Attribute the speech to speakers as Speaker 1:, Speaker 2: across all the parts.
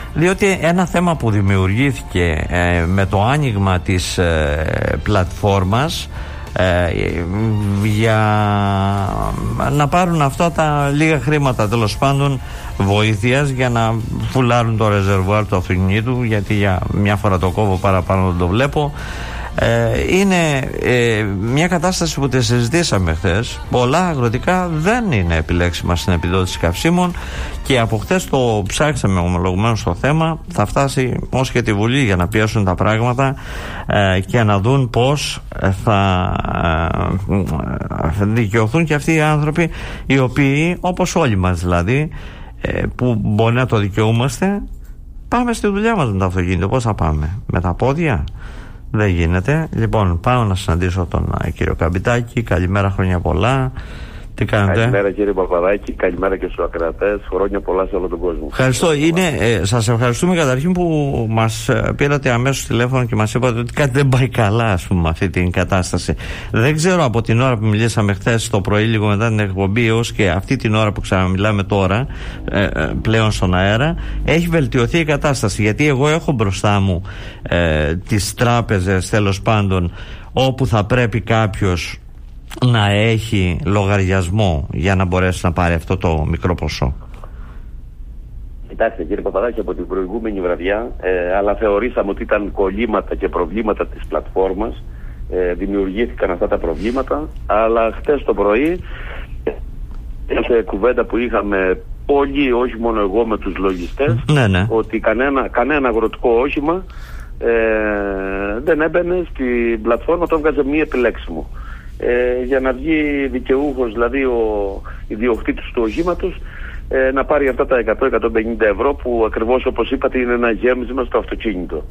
Speaker 1: Διότι ένα θέμα που δημιουργήθηκε με το άνοιγμα της πλατφόρμας για να πάρουν αυτά τα λίγα χρήματα, τέλος πάντων, βοήθειας για να φουλάρουν το ρεζερβουάρ του αυτοκινήτου, γιατί για μια φορά το κόβω, παραπάνω δεν το βλέπω. Είναι μια κατάσταση που τη συζητήσαμε χθες. Πολλά αγροτικά δεν είναι επιλέξιμα στην επιδότηση καυσίμων και από χθες το ψάξαμε ομολογουμένως στο θέμα. Θα φτάσει ως και τη Βουλή για να πιέσουν τα πράγματα και να δουν πώς θα δικαιωθούν και αυτοί οι άνθρωποι, οι οποίοι, όπως όλοι μας δηλαδή, που μπορεί να το δικαιούμαστε, πάμε στη δουλειά μας με το αυτοκίνητο. Πώς θα πάμε? Με τα πόδια? Δεν γίνεται. Λοιπόν, πάω να συναντήσω τον κύριο Καμπιτάκη. Καλημέρα, χρόνια πολλά. Τι κάνετε?
Speaker 2: Καλημέρα κύριε Παπαδάκη, καλημέρα και στους ακροατές. Χρόνια πολλά σε όλο τον κόσμο.
Speaker 1: Ευχαριστώ. Σας ευχαριστούμε καταρχήν που μας πήρατε αμέσως τηλέφωνο και μας είπατε ότι κάτι δεν πάει καλά, ας πούμε, αυτή την κατάσταση. Δεν ξέρω από την ώρα που μιλήσαμε χθες το πρωί, λίγο μετά την εκπομπή, έως και αυτή την ώρα που ξαναμιλάμε τώρα, πλέον στον αέρα, έχει βελτιωθεί η κατάσταση. Γιατί εγώ έχω μπροστά μου τις τράπεζες, τέλος πάντων, όπου θα πρέπει κάποιος να έχει λογαριασμό για να μπορέσει να πάρει αυτό το μικρό ποσό.
Speaker 2: Κοιτάξτε κύριε Παπαδάκη, από την προηγούμενη βραδιά, αλλά θεωρήσαμε ότι ήταν κολλήματα και προβλήματα της πλατφόρμας, δημιουργήθηκαν αυτά τα προβλήματα, αλλά χτες το πρωί, σε κουβέντα που είχαμε πολύ, όχι μόνο εγώ με τους λογιστές, ότι κανένα αγροτικό όχημα δεν έμπαινε στην πλατφόρμα, το έβγαζε μη επιλέξιμο. Για να βγει δικαιούχος, δηλαδή ο ιδιοκτήτης του οχήματος, να πάρει αυτά τα 100-150 ευρώ που ακριβώς όπως είπατε είναι ένα γέμισμα στο αυτοκίνητο.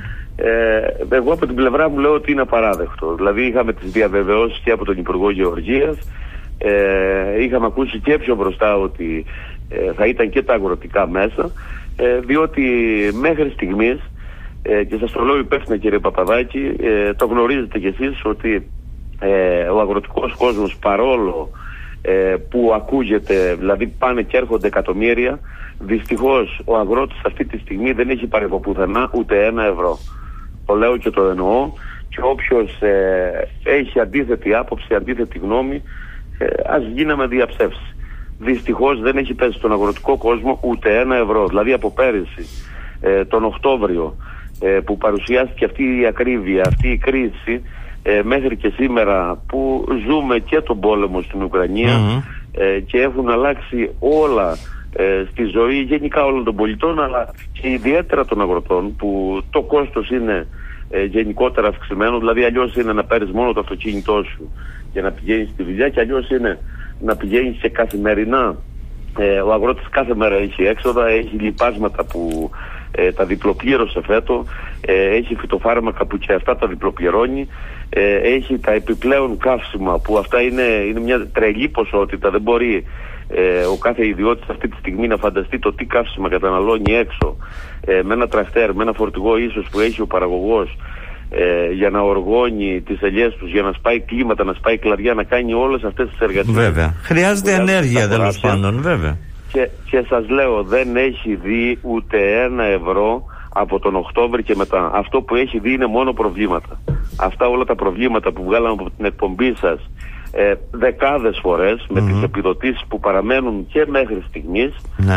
Speaker 2: Εγώ από την πλευρά μου λέω ότι είναι απαράδεκτο. Δηλαδή είχαμε τις διαβεβαιώσεις και από τον Υπουργό Γεωργίας, είχαμε ακούσει και πιο μπροστά ότι θα ήταν και τα αγροτικά μέσα, διότι μέχρι στιγμής, και σας το λέω υπεύθυνα κύριε Παπαδάκη, το γνωρίζετε κι εσείς ότι ο αγροτικός κόσμος, παρόλο που ακούγεται, δηλαδή πάνε και έρχονται εκατομμύρια, δυστυχώς ο αγρότης αυτή τη στιγμή δεν έχει πάρει από πουθενά ούτε ένα ευρώ. Το λέω και το εννοώ, και όποιος έχει αντίθετη άποψη, αντίθετη γνώμη, ας γίναμε διαψεύσει. Δυστυχώς δεν έχει πέσει στον αγροτικό κόσμο ούτε ένα ευρώ. Δηλαδή από πέρυσι τον Οκτώβριο που παρουσιάστηκε αυτή η ακρίβεια, αυτή η κρίση, μέχρι και σήμερα που ζούμε και τον πόλεμο στην Ουκρανία, και έχουν αλλάξει όλα στη ζωή γενικά όλων των πολιτών, αλλά και ιδιαίτερα των αγροτών, που το κόστος είναι γενικότερα αυξημένο. Δηλαδή αλλιώς είναι να παίρνεις μόνο το αυτοκίνητό σου για να πηγαίνεις στη δουλειά, και αλλιώς είναι να πηγαίνεις και καθημερινά. Ο αγρότης κάθε μέρα έχει έξοδα, έχει λιπάσματα που τα διπλοπλήρωσε φέτο, έχει φυτοφάρμακα που και αυτά τα διπλοπληρώνει, έχει τα επιπλέον καύσιμα που αυτά είναι μια τρελή ποσότητα. Δεν μπορεί ο κάθε ιδιώτης αυτή τη στιγμή να φανταστεί το τι καύσιμα καταναλώνει έξω, με ένα τρακτέρ, με ένα φορτηγό ίσως που έχει ο παραγωγός, για να οργώνει τις ελιές τους, για να σπάει κλίματα, να σπάει κλαδιά, να κάνει όλες αυτές τις εργασίες.
Speaker 1: Βέβαια. Χρειάζεται ενέργεια, τέλος πάντων, βέβαια.
Speaker 2: Και σας λέω, δεν έχει δει ούτε ένα ευρώ από τον Οκτώβρη και μετά. Αυτό που έχει δει είναι μόνο προβλήματα. Αυτά όλα τα προβλήματα που βγάλαμε από την εκπομπή σας δεκάδες φορές, με τις επιδοτήσεις που παραμένουν και μέχρι στιγμής,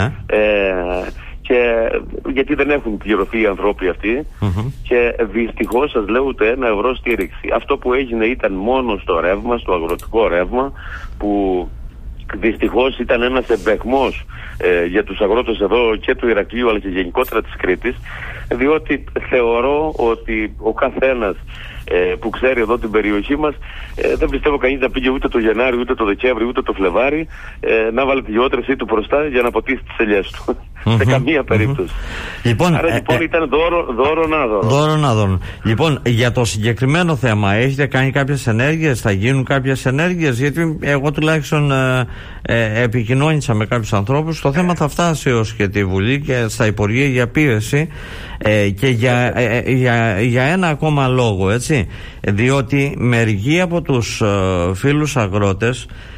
Speaker 2: και γιατί δεν έχουν πληρωθεί οι ανθρώποι αυτοί, και δυστυχώς σας λέω ούτε ένα ευρώ στήριξη. Αυτό που έγινε ήταν μόνο στο ρεύμα, στο αγροτικό ρεύμα, που δυστυχώς ήταν ένας εμπεγμός για τους αγρότες εδώ και του Ηρακλείου αλλά και γενικότερα της Κρήτης, διότι θεωρώ ότι ο καθένας που ξέρει εδώ την περιοχή μας, δεν πιστεύω κανείς να πήγε ούτε το Γενάρη, ούτε το Δεκέμβρη, ούτε το Φλεβάρι να βάλει τη λιότρεσή του μπροστά για να ποτίσει τις ελιές του. Σε καμία περίπτωση.
Speaker 1: Λοιπόν,
Speaker 2: άρα λοιπόν ήταν δώρον άδωρον.
Speaker 1: Λοιπόν, για το συγκεκριμένο θέμα έχετε κάνει κάποιες ενέργειες, θα γίνουν κάποιες ενέργειες? Γιατί εγώ τουλάχιστον επικοινώνησα με κάποιους ανθρώπους. Το θέμα θα φτάσει ως και τη Βουλή και στα Υπουργεία για πίεση, και για ένα ακόμα λόγο, έτσι, διότι μερικοί από τους φίλους αγρότες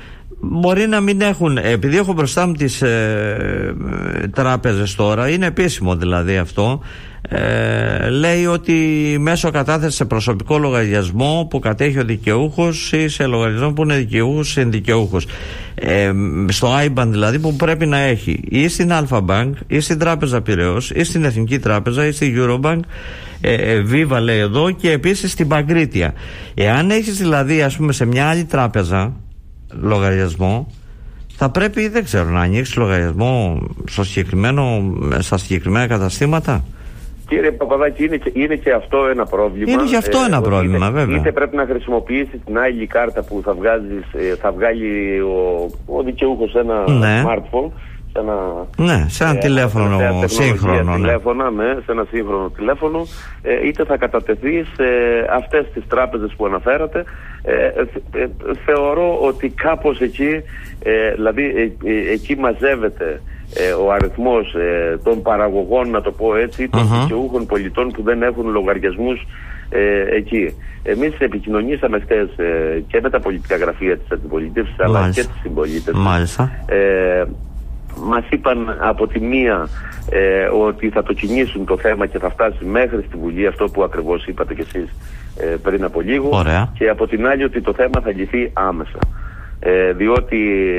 Speaker 1: μπορεί να μην έχουν, επειδή έχω μπροστά μου τις τράπεζες τώρα, είναι επίσημο δηλαδή αυτό, λέει ότι μέσω κατάθεση σε προσωπικό λογαριασμό που κατέχει ο δικαιούχος ή σε λογαριασμό που είναι δικαιούχος ή συνδικαιούχος, στο IBAN δηλαδή που πρέπει να έχει ή στην Alpha Bank ή στην Τράπεζα Πειραιώς ή στην Εθνική Τράπεζα ή στην Eurobank, Viva λέει εδώ, και επίσης στην Παγκρίτια. Εάν έχεις δηλαδή ας πούμε σε μια άλλη τράπεζα λογαριασμό, θα πρέπει, δεν ξέρω, να ανοίξει λογαριασμό στα συγκεκριμένα καταστήματα.
Speaker 2: Κύριε Παπαδάκη, είναι και αυτό ένα πρόβλημα.
Speaker 1: Είναι και αυτό ένα πρόβλημα, βέβαια.
Speaker 2: Είτε πρέπει να χρησιμοποιήσεις την άλλη κάρτα που θα βγάλει ο δικαιούχος ένα smartphone,
Speaker 1: σε ένα τηλέφωνο σύγχρονο.
Speaker 2: Σε ένα σύγχρονο τηλέφωνο, είτε θα κατατεθεί σε αυτές τις τράπεζες που αναφέρατε. Θεωρώ ότι κάπως εκεί, δηλαδή εκεί μαζεύεται ο αριθμός των παραγωγών, να το πω έτσι, των δικαιούχων πολιτών που δεν έχουν λογαριασμούς εκεί. Εμείς επικοινωνήσαμε χθες και με τα πολιτικά γραφεία της αντιπολίτευσης, αλλά και της συμπολίτευσης. Μας είπαν από τη μία ότι θα το κινήσουν το θέμα και θα φτάσει μέχρι στη Βουλή, αυτό που ακριβώς είπατε κι εσείς πριν από λίγο.
Speaker 1: Ωραία.
Speaker 2: Και από την άλλη ότι το θέμα θα λυθεί άμεσα. Διότι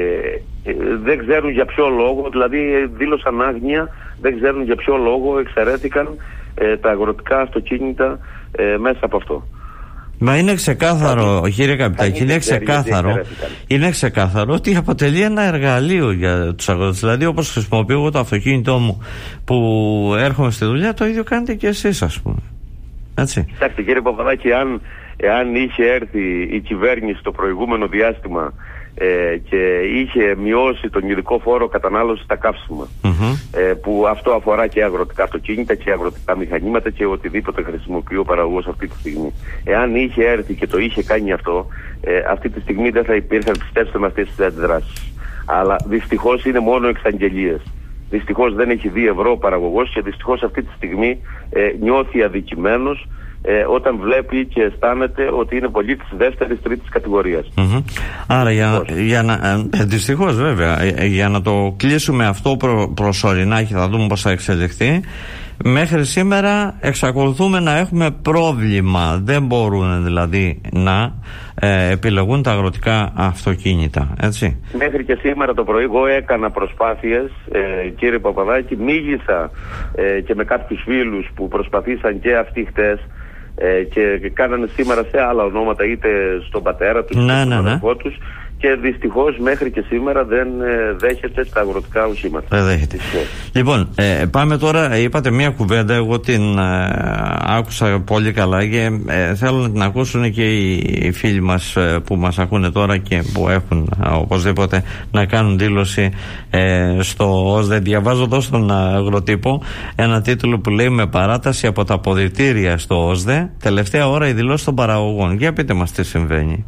Speaker 2: δεν ξέρουν για ποιο λόγο, δηλαδή δήλωσαν άγνοια, δεν ξέρουν για ποιο λόγο εξαιρέθηκαν τα αγροτικά αυτοκίνητα μέσα από αυτό.
Speaker 1: Μα είναι ξεκάθαρο, κύριε Καπιτάκη, είναι ξεκάθαρο ότι αποτελεί ένα εργαλείο για τους αγρότες. Δηλαδή, όπως χρησιμοποιώ εγώ το αυτοκίνητό μου που έρχομαι στη δουλειά, το ίδιο κάνετε και εσείς, ας πούμε. Έτσι.
Speaker 2: Κοιτάξτε, κύριε Παπαδάκη, εάν είχε έρθει η κυβέρνηση το προηγούμενο διάστημα και είχε μειώσει τον ειδικό φόρο κατανάλωσης στα καύσιμα, που αυτό αφορά και αγροτικά αυτοκίνητα και αγροτικά μηχανήματα και οτιδήποτε χρησιμοποιεί ο παραγωγός αυτή τη στιγμή. Εάν είχε έρθει και το είχε κάνει αυτό, αυτή τη στιγμή δεν θα υπήρχαν, πιστέψτε με, αυτές τις αντιδράσεις. Αλλά δυστυχώς είναι μόνο εξαγγελίες. Δυστυχώς δεν έχει δει ευρώ ο παραγωγός και δυστυχώς αυτή τη στιγμή νιώθει αδικημένος όταν βλέπει και αισθάνεται ότι είναι πολίτης δεύτερης, τρίτης κατηγορίας.
Speaker 1: Άρα δυστυχώς βέβαια, για να το κλείσουμε αυτό προσωρινά και θα δούμε πώς θα εξελιχθεί, μέχρι σήμερα εξακολουθούμε να έχουμε πρόβλημα. Δεν μπορούν δηλαδή να επιλεγούν τα αγροτικά αυτοκίνητα, έτσι. Μέχρι και σήμερα το πρωί εγώ έκανα προσπάθειες, κύριε Παπαδάκη, μίλησα και με κάποιους φίλους που προσπαθήσαν και αυτοί χτες και κάνανε σήμερα σε άλλα ονόματα, είτε στον πατέρα τους, είτε στον αδερφό τους, και δυστυχώς μέχρι και σήμερα δεν δέχεται τα αγροτικά οχήματα. Δεν δέχεται. Λοιπόν, πάμε τώρα, είπατε μία κουβέντα, εγώ την άκουσα πολύ καλά και θέλω να την ακούσουν και οι φίλοι μας που μας ακούνε τώρα και που έχουν οπωσδήποτε να κάνουν δήλωση στο ΟΣΔΕ. Διαβάζω εδώ στον αγροτύπο ένα τίτλο που λέει «Με παράταση από τα αποδυτήρια στο ΟΣΔΕ, τελευταία ώρα η δηλώση των παραγωγών». Για πείτε μας τι συμβαίνει.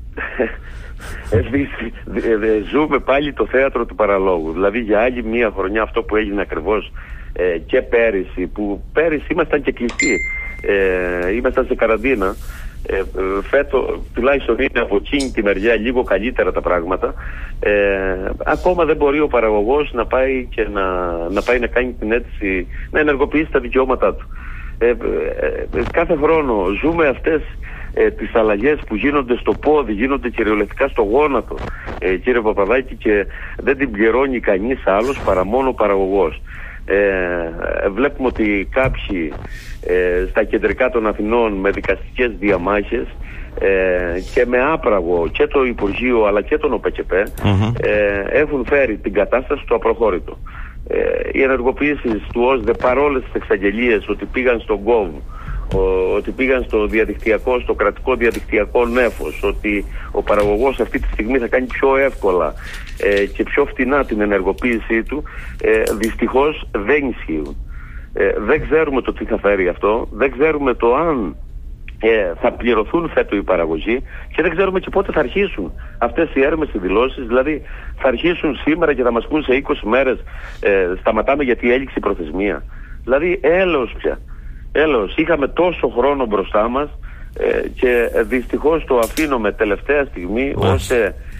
Speaker 2: Ζούμε πάλι το θέατρο του παραλόγου. Δηλαδή για άλλη μία χρονιά αυτό που έγινε ακριβώς και πέρυσι, που πέρυσι ήμασταν και κλειστοί, ήμασταν σε καραντίνα, φέτος τουλάχιστον είναι από εκείνη τη μεριά λίγο καλύτερα τα πράγματα. Ακόμα δεν μπορεί ο παραγωγός να πάει και να πάει να κάνει την αίτηση, να ενεργοποιήσει τα δικαιώματά του. Κάθε χρόνο ζούμε αυτές τις αλλαγές που γίνονται στο πόδι, γίνονται κυριολεκτικά στο γόνατο, κύριε Παπαδάκη, και δεν την πληρώνει κανείς άλλος παρά μόνο ο παραγωγός. Βλέπουμε ότι κάποιοι στα κεντρικά των Αθηνών με δικαστικές διαμάχες και με άπραγο και το Υπουργείο αλλά και τον ΟΠΕΚΕΠΕ έχουν φέρει την κατάσταση στο απροχώρητο. Οι ενεργοποιήσεις του ΟΣΔΕ, παρόλες τις εξαγγελίες ότι πήγαν στον ΚΟΒ, ότι πήγαν στο διαδικτυακό, στο κρατικό διαδικτυακό νέφος, ότι ο παραγωγός αυτή τη στιγμή θα κάνει πιο εύκολα και πιο φτηνά την ενεργοποίησή του, δυστυχώς δεν ισχύουν. Δεν ξέρουμε το τι θα φέρει αυτό, δεν ξέρουμε το αν θα πληρωθούν φέτο οι παραγωγοί και δεν ξέρουμε και πότε θα αρχίσουν αυτές οι έρμες οι δηλώσεις. Δηλαδή θα αρχίσουν σήμερα και θα μας πούν σε 20 μέρες σταματάμε γιατί έληξε η προθεσμία. Δηλαδή έλεος πια. Έλεος, είχαμε τόσο χρόνο μπροστά μας και δυστυχώς το αφήνουμε τελευταία στιγμή ώστε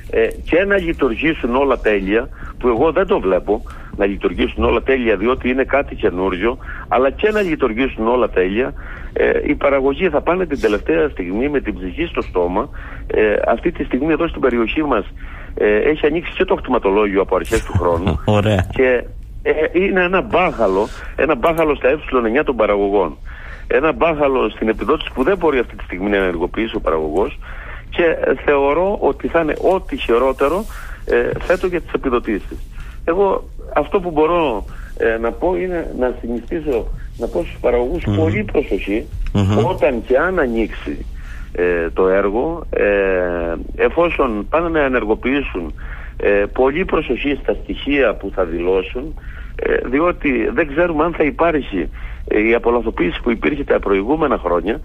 Speaker 2: και να λειτουργήσουν όλα τέλεια, που εγώ δεν το βλέπω να λειτουργήσουν όλα τέλεια διότι είναι κάτι καινούριο, αλλά και να λειτουργήσουν όλα τέλεια, οι παραγωγοί θα πάνε την τελευταία στιγμή με την ψυχή στο στόμα. Αυτή τη στιγμή εδώ στην περιοχή μας έχει ανοίξει και το κτηματολόγιο από αρχές του χρόνου.
Speaker 1: Ωραία.
Speaker 2: Και είναι ένα μπάχαλο στα ε9 των παραγωγών. Ένα μπάχαλο στην επιδότηση που δεν μπορεί αυτή τη στιγμή να ενεργοποιήσει ο παραγωγός, και θεωρώ ότι θα είναι ό,τι χειρότερο φέτο για τις επιδοτήσεις. Εγώ αυτό που μπορώ να πω είναι να συνιστήσω, να πω στους παραγωγούς πολύ προσοχή όταν και αν ανοίξει το έργο, εφόσον πάνε να ενεργοποιήσουν, πολύ προσοχή στα στοιχεία που θα δηλώσουν, διότι δεν ξέρουμε αν θα υπάρχει η απολαθοποίηση που υπήρχε τα προηγούμενα χρόνια.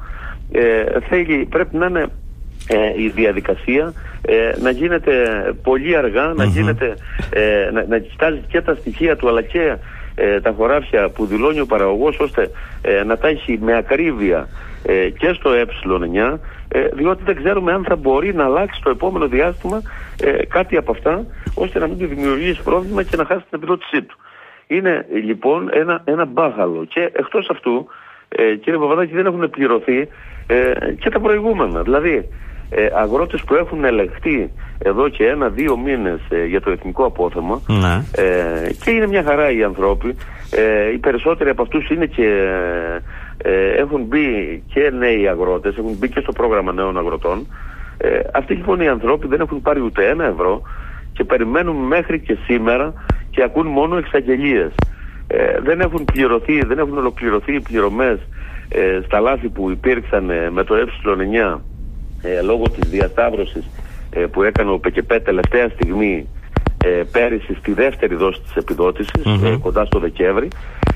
Speaker 2: Πρέπει να είναι η διαδικασία να γίνεται πολύ αργά, να γίνεται, να κοιτάζει και τα στοιχεία του αλλά και τα χωράφια που δηλώνει ο παραγωγός, ώστε να τα έχει με ακρίβεια και στο ε9, διότι δεν ξέρουμε αν θα μπορεί να αλλάξει το επόμενο διάστημα κάτι από αυτά, ώστε να μην του δημιουργήσει πρόβλημα και να χάσει την επιδότησή του. Είναι λοιπόν ένα μπάχαλο, και εκτός αυτού, κύριε Παπαδάκη, δεν έχουν πληρωθεί και τα προηγούμενα. Δηλαδή αγρότες που έχουν ελεγχθεί εδώ και 1-2 μήνες για το εθνικό απόθεμα, και είναι μια χαρά οι άνθρωποι, οι περισσότεροι από αυτούς είναι και έχουν μπει και νέοι αγρότες, έχουν μπει και στο πρόγραμμα νέων αγροτών. Αυτοί λοιπόν οι άνθρωποι δεν έχουν πάρει ούτε 1 ευρώ και περιμένουν μέχρι και σήμερα και ακούν μόνο εξαγγελίες. Δεν έχουν πληρωθεί, δεν έχουν ολοκληρωθεί οι πληρωμές στα λάθη που υπήρξαν με το ε9 λόγω της διασταύρωσης που έκανε ο ΠΚΠ τελευταία στιγμή πέρυσι στη δεύτερη δόση της επιδότησης, κοντά στο Δεκέμβρη.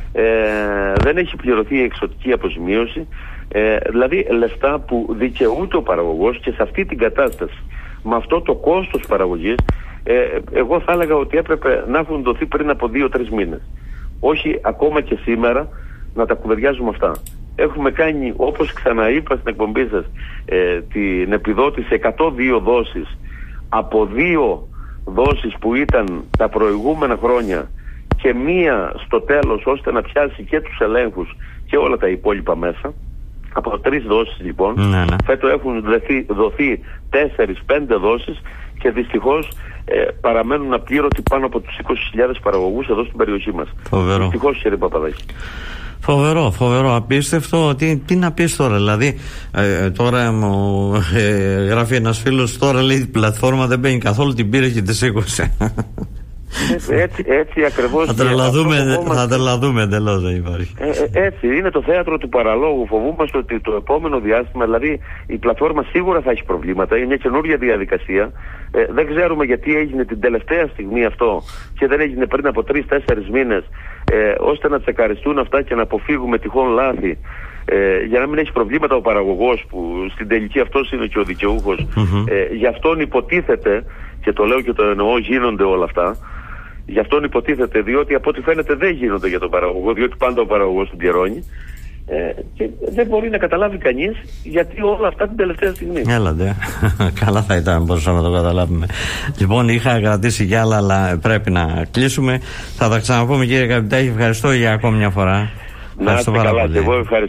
Speaker 2: Δεν έχει πληρωθεί η εξωτική αποζημίωση, δηλαδή λεφτά που δικαιούται ο παραγωγός, και σε αυτή την κατάσταση, με αυτό το κόστος παραγωγής, εγώ θα έλεγα ότι έπρεπε να έχουν δοθεί πριν από 2-3 μήνες. Όχι ακόμα και σήμερα να τα κουβεντιάζουμε αυτά. Έχουμε κάνει, όπως ξαναείπα στην εκπομπή σας, την επιδότηση 102 δόσεις από 2 δόσεις που ήταν τα προηγούμενα χρόνια και μία στο τέλος, ώστε να πιάσει και τους ελέγχους και όλα τα υπόλοιπα μέσα. Από 3 δόσεις λοιπόν. Φέτος έχουν δοθεί 4-5 δόσεις και δυστυχώς παραμένουν απλήρωτοι πάνω από τους 20.000 παραγωγούς εδώ στην περιοχή μας.
Speaker 1: Φοβερό.
Speaker 2: Δυστυχώς, κύριε Παπαδάκη.
Speaker 1: Φοβερό, απίστευτο. Τι να πεις τώρα, δηλαδή τώρα μου γράφει ένας φίλος, τώρα λέει η πλατφόρμα δεν παίρνει καθόλου, την πήρε και τη σήκωσε.
Speaker 2: Έτσι ακριβώς.
Speaker 1: Θα τρελαθούμε εντελώς, δεν υπάρχει.
Speaker 2: Έτσι είναι το θέατρο του παραλόγου. Φοβούμαστε ότι το επόμενο διάστημα, δηλαδή η πλατφόρμα σίγουρα θα έχει προβλήματα. Είναι μια καινούργια διαδικασία. Δεν ξέρουμε γιατί έγινε την τελευταία στιγμή αυτό και δεν έγινε πριν από 3-4 μήνες, ώστε να τσεκαριστούν αυτά και να αποφύγουμε τυχόν λάθη, για να μην έχει προβλήματα ο παραγωγός, που στην τελική αυτός είναι και ο δικαιούχος. Γι' αυτόν υποτίθεται, και το λέω και το εννοώ, γίνονται όλα αυτά. Γι' αυτόν υποτίθεται, διότι από ό,τι φαίνεται δεν γίνονται για τον παραγωγό, διότι πάντα ο παραγωγός την πληρώνει. Και δεν μπορεί να καταλάβει κανείς γιατί όλα αυτά την τελευταία στιγμή.
Speaker 1: Έλατε. Καλά θα ήταν, μπορούσαμε να το καταλάβουμε. Λοιπόν, είχα κρατήσει κι άλλα, αλλά πρέπει να κλείσουμε. Θα τα ξαναπούμε, κύριε Καπιτάκη. Ευχαριστώ για ακόμη μια φορά.
Speaker 2: Να είστε καλά, και εγώ ευχαριστώ.